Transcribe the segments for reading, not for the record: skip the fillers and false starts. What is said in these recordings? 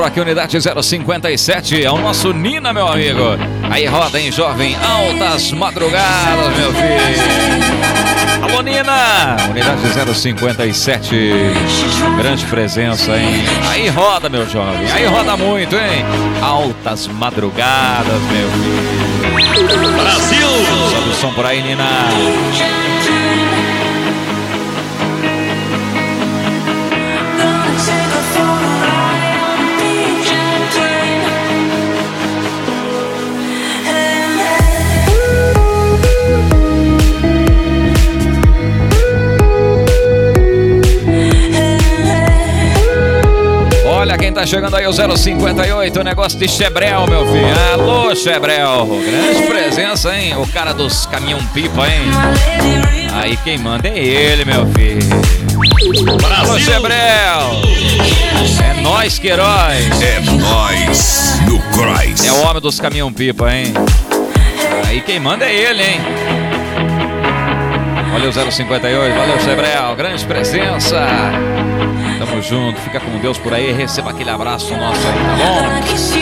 aqui, unidade 057. É o nosso Nina, meu amigo. Aí roda, hein, jovem? Altas madrugadas, meu filho. Alô, Nina. Unidade 057. Grande presença, hein? Aí roda, meu jovem. Aí roda muito, hein? Altas madrugadas, meu filho. Brasil! Sobe o som por aí, Nina. Olha quem tá chegando aí, o 058, o negócio de Chebrel, meu filho. Alô, Chebrel. Grande presença, hein? O cara dos caminhão-pipa, hein? Aí quem manda é ele, meu filho. Brasil. Alô, Chebrel. É nóis, que herói. É nóis no Cross. É o homem dos caminhão-pipa, hein? Aí quem manda é ele, hein? Olha o 058, valeu, Chebrel. Grande presença. Tamo junto, fica com Deus por aí, receba aquele abraço nosso aí, tá bom?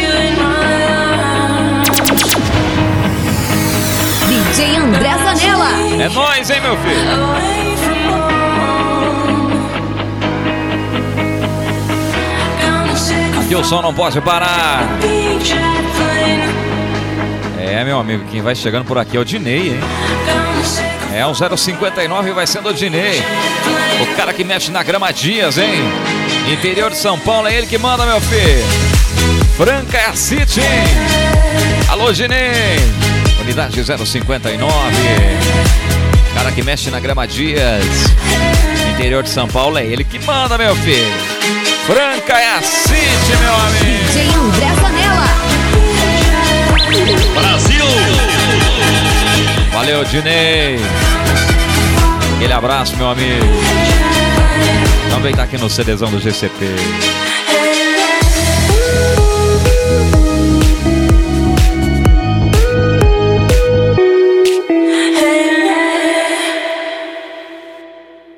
DJ André Zanella. É nóis, hein, meu filho? Aqui o som não pode parar. É, meu amigo, quem vai chegando por aqui é o Dinei, hein? É o 059 vai sendo o Dinei. O cara que mexe na Grama Dias, hein? Interior de São Paulo, é ele que manda, meu filho. Franca é a City, hein? Alô, Dinei. Unidade 059. Cara que mexe na Grama Dias. Interior de São Paulo, é ele que manda, meu filho. Franca é a City, meu amigo. DJ André Zanella. Brasil! Valeu, Dinei. Aquele abraço, meu amigo. Também tá aqui no CDzão do GCP.